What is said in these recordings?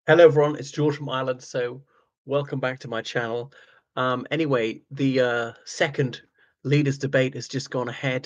Hello everyone, it's George from Ireland. So welcome back to my channel. Anyway, the second leaders debate has just gone ahead,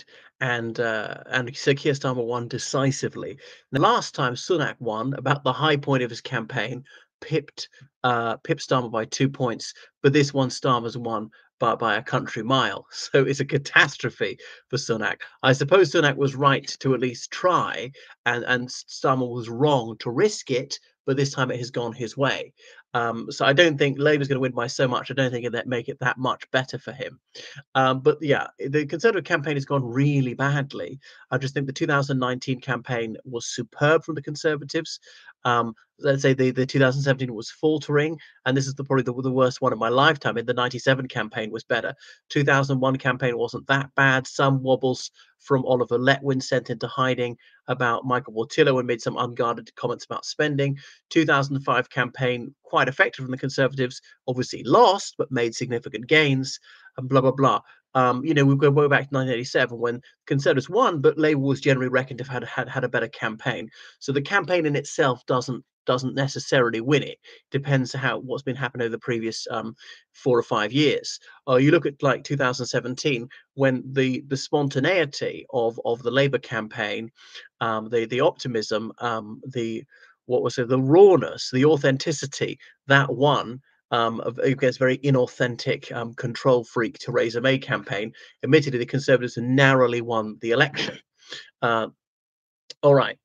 and Sir Keir Starmer won decisively. The last time Sunak won, about the high point of his campaign, pipped pipped Starmer by 2 points, but this one Starmer's won by a country mile. So it's a catastrophe for Sunak. I suppose Sunak was right to at least try, and Starmer was wrong to risk it, but this time it has gone his way. So I don't think Labour's going to win by so much. I don't think that make it that much better for him. But yeah, the Conservative campaign has gone really badly. I just think the 2019 campaign was superb from the Conservatives. Let's say the 2017 was faltering, and this is probably the worst one of my lifetime. In the 97 campaign was better. 2001 campaign wasn't that bad. Some wobbles from Oliver Letwin sent into hiding about Michael Portillo and made some unguarded comments about spending. 2005 campaign quite effective from the Conservatives. Obviously lost, but made significant gains, and blah blah blah. We go way back to 1987 when Conservatives won, but Labour was generally reckoned to have had a better campaign. So the campaign in itself doesn't necessarily win it. Depends how what's been happening over the previous 4 or 5 years. You look at like 2017 when the spontaneity of the Labour campaign, the optimism, the what was it, the rawness, the authenticity that won against very inauthentic control freak Theresa May campaign. Admittedly, the Conservatives narrowly won the election. Uh, all right.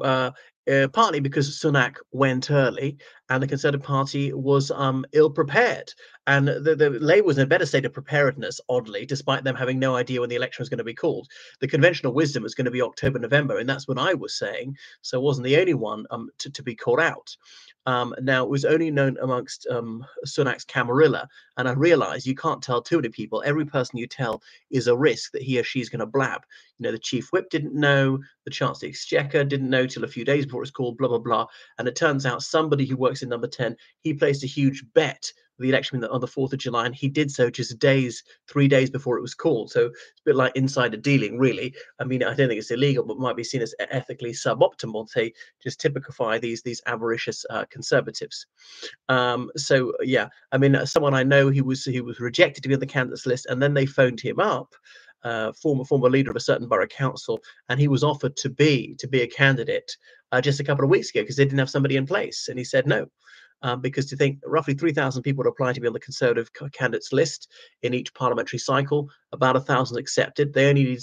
Partly because Sunak went early and the Conservative Party was ill prepared. And the Labour was in a better state of preparedness, oddly, despite them having no idea when the election was going to be called. The conventional wisdom was going to be October, November, and that's what I was saying. So I wasn't the only one to be caught out. Now, it was only known amongst Sunak's Camarilla, and I realised you can't tell too many people. Every person you tell is a risk that he or she is going to blab. The Chief Whip didn't know, the Chancellor of the Exchequer didn't know till a few days before it was called, blah, blah, blah. And it turns out somebody who works in Number 10, he placed a huge bet for the election on the 4th of July, and he did so just 3 days before it was called. So it's a bit like insider dealing, really. I mean, I don't think it's illegal, but might be seen as ethically suboptimal to just typify these avaricious conservatives. Yeah, I mean, someone I know, he was rejected to be on the candidates list, and then they phoned him up, former leader of a certain borough council, and he was offered to be a candidate just a couple of weeks ago because they didn't have somebody in place, and he said no. Because to think roughly 3,000 people would apply to be on the Conservative candidates list in each parliamentary cycle, about 1,000 accepted. They only need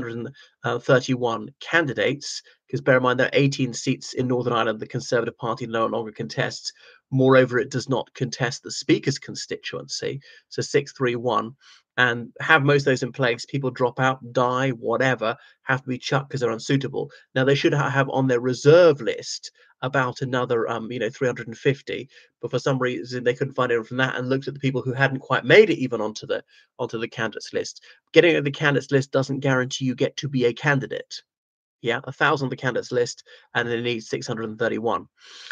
631 candidates, because bear in mind there are 18 seats in Northern Ireland the Conservative Party no longer contests. Moreover, it does not contest the Speaker's constituency, so 631, and have most of those in place. People drop out, die, whatever, have to be chucked because they're unsuitable. Now they should have on their reserve list about another 350, but for some reason they couldn't find anyone from that and looked at the people who hadn't quite made it even onto the candidates list. Getting on the candidates list doesn't guarantee you get to be a candidate. Yeah, 1,000 on the candidates list, and they need 631.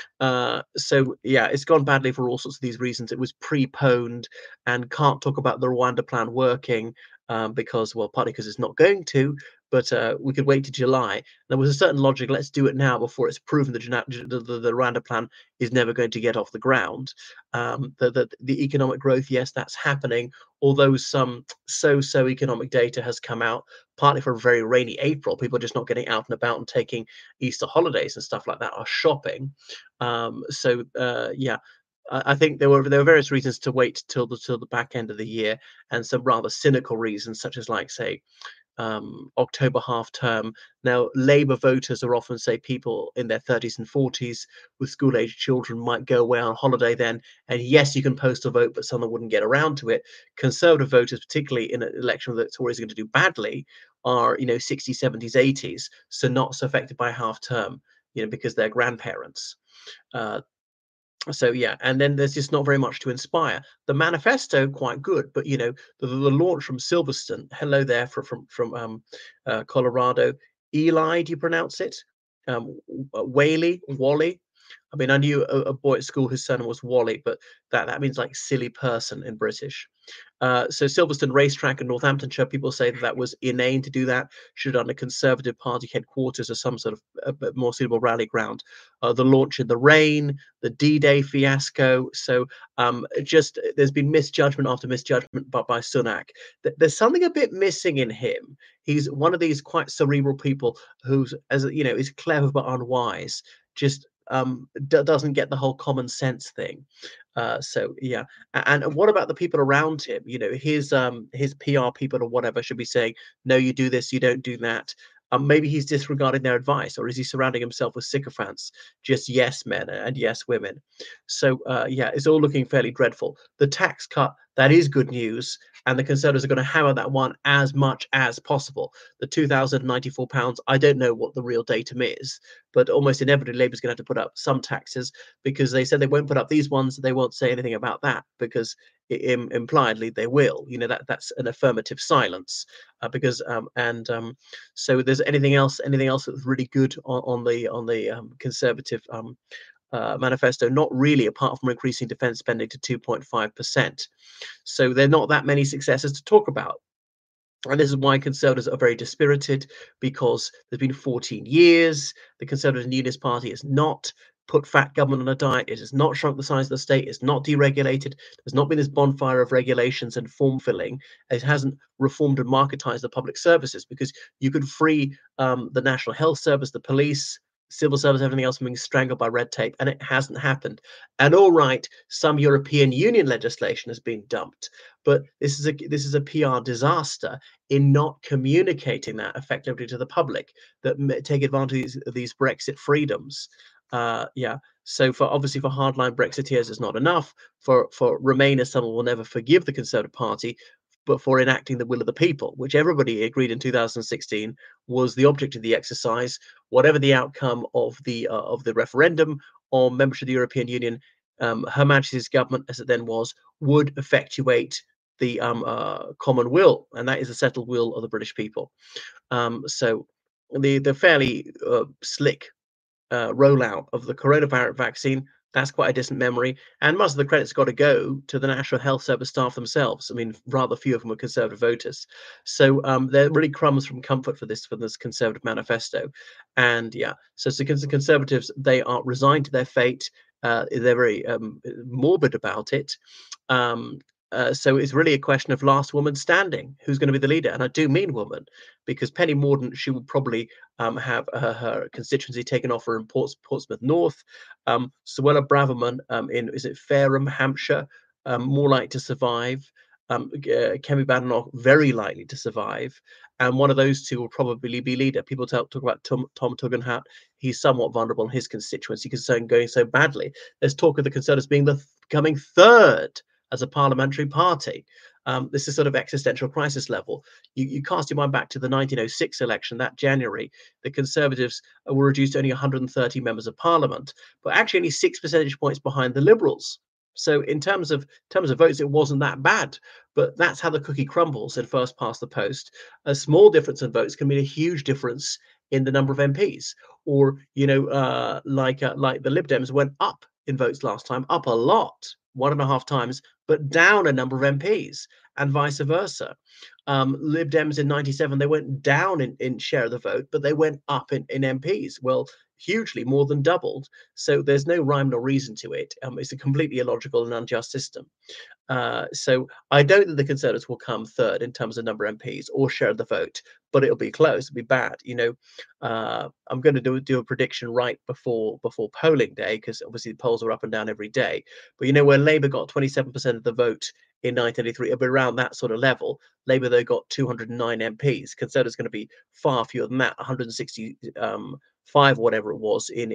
So yeah, it's gone badly for all sorts of these reasons. It was preponed and can't talk about the Rwanda plan working because, well, partly because it's not going to, but we could wait to July. There was a certain logic. Let's do it now before it's proven the Rwanda plan is never going to get off the ground. The economic growth, yes, that's happening. Although some so-so economic data has come out, partly for a very rainy April, people are just not getting out and about and taking Easter holidays and stuff like that, are shopping. Yeah, I think there were various reasons to wait till the back end of the year, and some rather cynical reasons, such as like say October half term. Now, Labour voters are often, say, people in their 30s and 40s with school age children might go away on holiday then. And yes, you can post a vote, but someone wouldn't get around to it. Conservative voters, particularly in an election that's always going to do badly, are 60s, 70s, 80s, so not so affected by half term, because they're grandparents. Uh, so yeah, and then there's just not very much to inspire. The manifesto quite good, but the launch from Silverstone. Hello there from Colorado. Eli, do you pronounce it? Whaley, Wally. I mean, I knew a boy at school whose surname was Wally, but that means like silly person in British. So Silverstone Racetrack in Northamptonshire, people say that that was inane to do that. Should have done a Conservative Party headquarters or some sort of a more suitable rally ground. The launch in the rain, the D-Day fiasco. So just there's been misjudgment after misjudgment by Sunak. There's something a bit missing in him. He's one of these quite cerebral people who's, as you know, is clever but unwise. Just doesn't get the whole common sense thing. So yeah, and what about the people around him? You know, his PR people or whatever should be saying, no, you do this, you don't do that. Maybe he's disregarding their advice, or is he surrounding himself with sycophants, just yes men and yes women? So yeah, it's all looking fairly dreadful. The tax cut, that is good news, and the Conservatives are going to hammer that one as much as possible. The £2,094, I don't know what the real datum is, but almost inevitably Labour's going to have to put up some taxes because they said they won't put up these ones. They won't say anything about that because impliedly they will. You know, that's an affirmative silence because so there's anything else that's really good on the Conservative manifesto? Not really, apart from increasing defence spending to 2.5%. So there are not that many successes to talk about. And this is why Conservatives are very dispirited, because there's been 14 years. The Conservative and Unionist Party has not put fat government on a diet. It has not shrunk the size of the state. It's not deregulated. There's not been this bonfire of regulations and form filling. It hasn't reformed and marketized the public services, because you could free the National Health Service, the police, civil service, everything else from being strangled by red tape, and it hasn't happened. And all right, some European Union legislation has been dumped, but this is a PR disaster in not communicating that effectively to the public that take advantage of these Brexit freedoms. Yeah. So obviously for hardline Brexiteers, it's not enough. For Remainers, someone will never forgive the Conservative Party, but for enacting the will of the people, which everybody agreed in 2016 was the object of the exercise, whatever the outcome of the referendum on membership of the European Union, Her Majesty's government, as it then was, would effectuate the common will, and that is the settled will of the British people. So the fairly slick rollout of the coronavirus vaccine, that's quite a distant memory. And most of the credit's got to go to the National Health Service staff themselves. I mean, rather few of them were Conservative voters. So there really crumbs from comfort for this Conservative manifesto. And yeah, so the Conservatives, they are resigned to their fate. They're very morbid about it. Um, so it's really a question of last woman standing. Who's going to be the leader? And I do mean woman, because Penny Mordaunt, she would probably have her constituency taken off her in Portsmouth North. Suella Braverman in, is it Fareham, Hampshire, more likely to survive. Kemi Badenoch, very likely to survive. And one of those two will probably be leader. People talk about Tom Tugendhat. He's somewhat vulnerable in his constituency because it's going so badly. There's talk of the Conservatives being coming third as a parliamentary party. This is sort of existential crisis level. You cast your mind back to the 1906 election, that January, the Conservatives were reduced to only 130 members of parliament, but actually only 6 percentage points behind the Liberals. So in terms of votes, it wasn't that bad. But that's how the cookie crumbles and first past the post. A small difference in votes can mean a huge difference in the number of MPs. Or like the Lib Dems went up in votes last time, up a lot, 1.5 times, but down a number of MPs, and vice versa. Lib Dems in 97, they went down in share of the vote, but they went up in MPs. Well, hugely, more than doubled. So there's no rhyme nor reason to it. It's a completely illogical and unjust system. So I don't think the Conservatives will come third in terms of number of MPs or share of the vote, but it'll be close. It'll be bad. I'm going to do a prediction right before polling day, because obviously the polls are up and down every day. But where Labour got 27% of the vote in 1983, it'll be around that sort of level. Labour, though, got 209 MPs. Conservatives going to be far fewer than that, 165, whatever it was in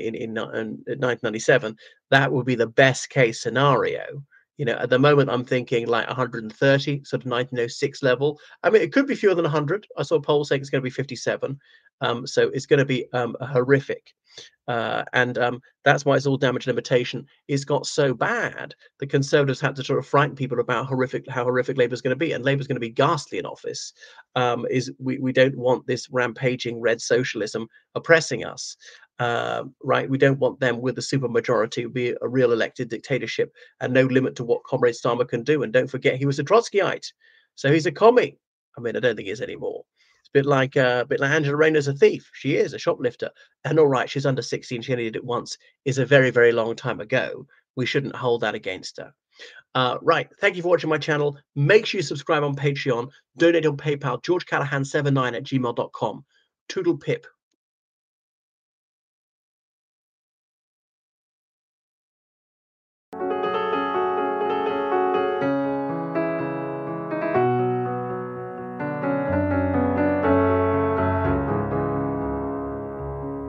1997. That would be the best case scenario. At the moment, I'm thinking like 130, sort of 1906 level. I mean, it could be fewer than 100. I saw a poll saying it's going to be 57. So it's going to be horrific. And that's why it's all damage limitation. It's got so bad, the Conservatives had to sort of frighten people about how horrific Labour's going to be. And Labour's going to be ghastly in office. We don't want this rampaging red socialism oppressing us. right? We don't want them with the supermajority. It would be a real elected dictatorship and no limit to what Comrade Starmer can do. And don't forget, he was a Trotskyite, so he's a commie. I mean, I don't think he is anymore. It's a bit like Angela Rayner's a thief. She is a shoplifter. And all right, she's under 16. She only did it once. Is a very, very long time ago. We shouldn't hold that against her. Right. Thank you for watching my channel. Make sure you subscribe on Patreon. Donate on PayPal. GeorgeCallahan79 at gmail.com. Toodle pip.